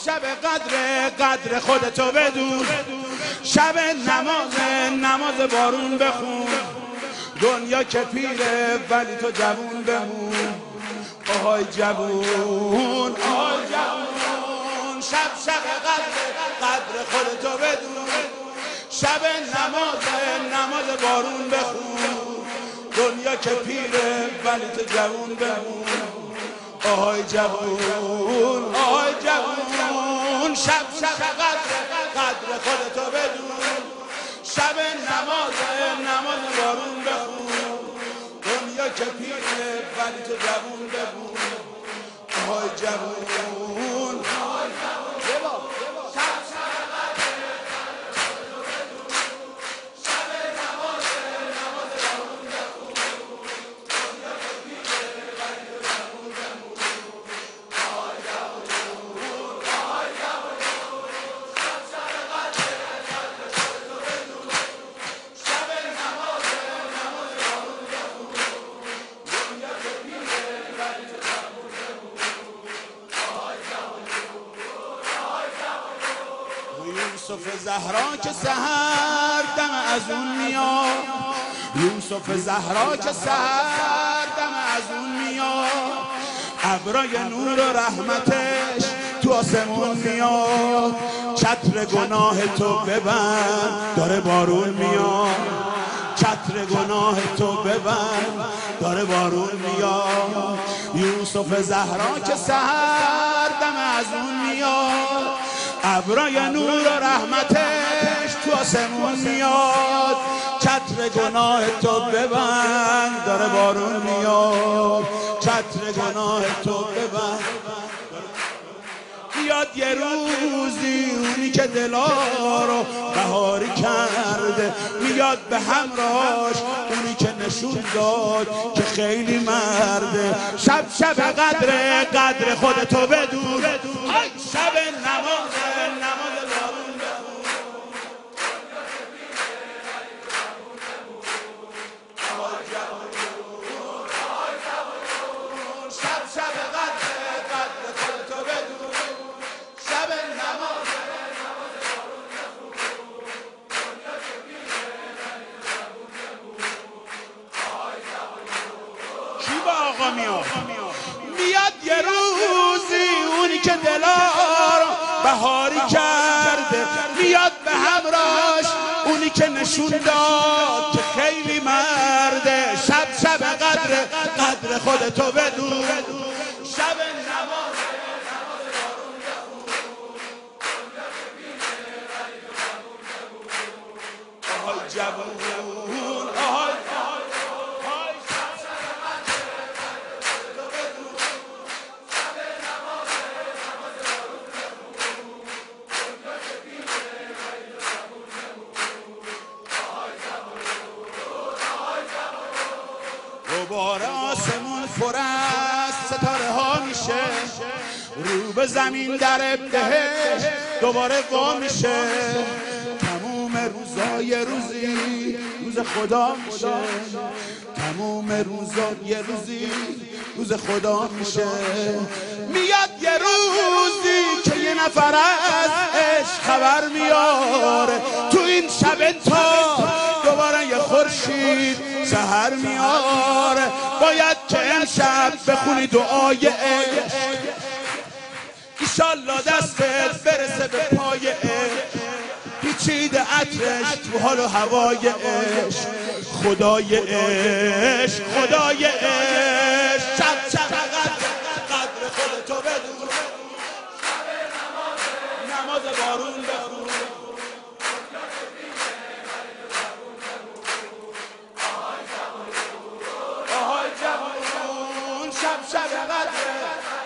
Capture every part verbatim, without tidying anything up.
شب قدر قدر خودتو بدون، شب نماز نماز بارون بخون، دنیا که پیره ولی تو جوون بمون، آهای جوون آهای جوون. شب شب قدر قدر خودتو بدون، شب نماز نماز بارون بخون، دنیا که پیره ولی تو جوون بمون، آهای جوون آهای جوون. شب شب قدر قدر خودتو بدون، شب نماز نماز بارون بخون، دنیا که پیره ولی تو جوون بمون، آهای جوون آهای جوون. شب شب قدر قدر خودتو بدون، شب نماز نماز بارون بخون، دنیا که پیره ولی تو جوون بمون، آهای جوون آهای جوون. شب شب قدر قدر خودتو بدون، شب نماز نماز بارون بخون، دنیا که پیره ولی تو جوون بمون، آهای جوون آهای جوون. یوسف زهرا که سحر دم از اون میاد، یوسف زهرا که سحر دم از اون میاد، ابرای نور و رحمتش تو آسمون میاد، چتر گناه تو ببند داره بارون میاد، چتر گناه تو ببند داره بارون میاد. یوسف زهرا که سحر دم از اون میاد، ابرای نور و رحمتش تو آسمون میاد، چتر گناه تو ببند داره بارون میاد، چتر گناه تو ببند. بیاد یه روزی اونی که دلا رو بهاری کرده، میاد به همراهش اونی که نشون داد که خیلی مرده. شب شب قدر قدر خودتو بدون، شب نماز نماز بارون بخون، آهای جوون آهای جوون. شب شب قدر قدر خودتو بدون، شب نماز نماز بارون بخون، دنیا که پیره ولی تو جوون بمون، آهای جوون. کی با آقا میاد؟ میاد یه روزی اونی که دلا رو بهاری کرده، میاد به همراهش اونی که نشون داد که خیلی مرده. شب شب قدر قدر خودتو بدون، شب نماز نماز بارون بخون، دنیا که پیره ولی تو جوون بمون، آهای جوون آهای آهای. شب شب قدر قدر خودتو بدون، شب نماز نماز بارون بخون، دنیا که پیره ولی تو جوون بمون، آهای جوون آهای جوون. دوباره آسمون پر از ستاره ها میشه، رو به زمین در بهشت دوباره وا میشه، تموم روزای روزی روز خدا میشه، تموم روزا یه روزی روز خدا میشه. میاد یه روزی که یه نفر از عشق خبر میاره، تو این شب تا دوباره یه خورشید سحر میاره. باید که امشب بخونی دعای عشق، ایشالله دستت برسه به پای عشق، پیچیده عطرش تو حال و هوای عشق، خدای عشق خدای عشق. شب شب قدر قدر خودتو بدون، شب نماز نماز بارون بخون، آهای جوون. شب شب قدر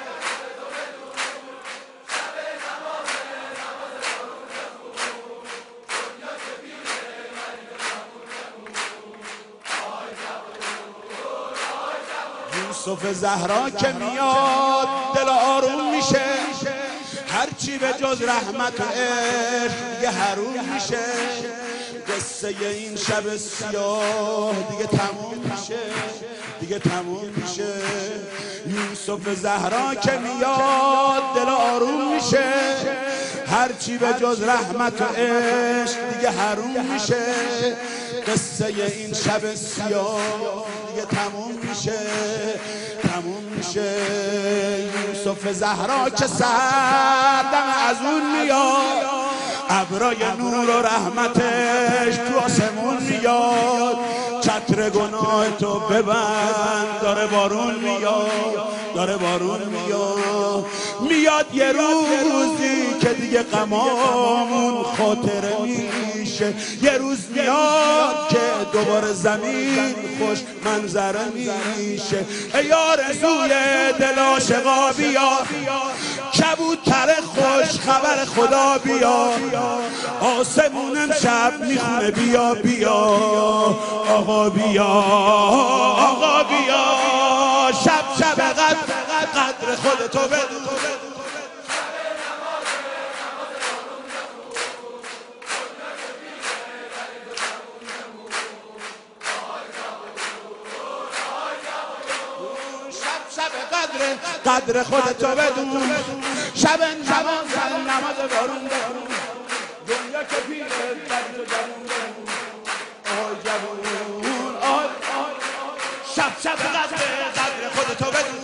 یوسف زهرا که میاد دل آروم میشه، هرچی به جز رحمت و عشق دیگه حروم میشه. قصه این شب سیاه دیگه تموم میشه، دیگه تموم میشه. یوسف زهرا که میاد دل آروم میشه، هرچی به جز رحمت و عشق دیگه حروم میشه. قصه این شب سیاه دیگه تموم میشه، تموم میشه. یوسف زهرا که سردم از اون میاد، ابرای نور و رحمتش تو آسمون میاد. چتر گناه تو ببند، داره بارون میاد، داره بارون میاد. میاد یه روزی که دیگه غمامون خاطره میشه، یه روز میاد که دوباره زمین خوش منظره میشه. ای آرزوی دل عاشقا بیا، کبوتر خوش خبر خدا بیا. آسمون امشب میخونه بیا بیا آقا بیا، آقا بیا. شب شب قدر قدر خودتو بدون، شب قدر قدر خودتو بدون. شب نماز نماز بارون بخون، دنیا که پیره درد و درون بخون. آی جوون آی آی، شب شب قدر قدر خودتو بدون.